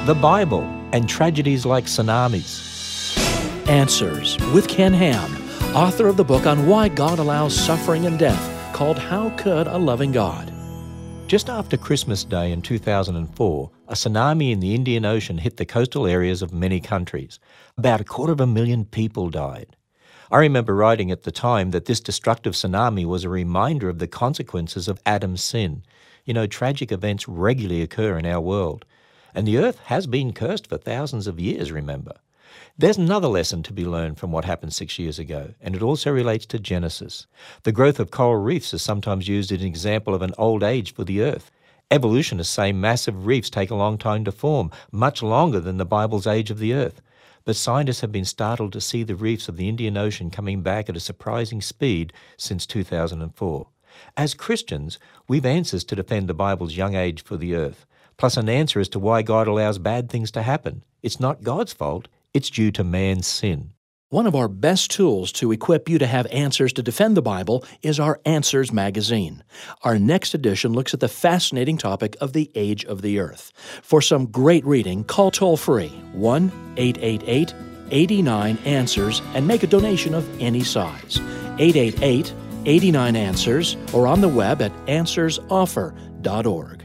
the Bible, and tragedies like tsunamis. Answers with Ken Ham, author of the book on why God allows suffering and death, called How Could a Loving God? Just after Christmas Day in 2004, a tsunami in the Indian Ocean hit the coastal areas of many countries. About 250,000 people died. I remember writing at the time that this destructive tsunami was a reminder of the consequences of Adam's sin. You know, tragic events regularly occur in our world. And the earth has been cursed for thousands of years, remember. There's another lesson to be learned from what happened 6 years ago, and it also relates to Genesis. The growth of coral reefs is sometimes used as an example of an old age for the earth. Evolutionists say massive reefs take a long time to form, much longer than the Bible's age of the earth. But scientists have been startled to see the reefs of the Indian Ocean coming back at a surprising speed since 2004. As Christians, we've answers to defend the Bible's young age for the earth, plus an answer as to why God allows bad things to happen. It's not God's fault. It's due to man's sin. One of our best tools to equip you to have answers to defend the Bible is our Answers magazine. Our next edition looks at the fascinating topic of the age of the earth. For some great reading, call toll-free 1-888-89-ANSWERS and make a donation of any size. 888-89-ANSWERS or on the web at answersoffer.org.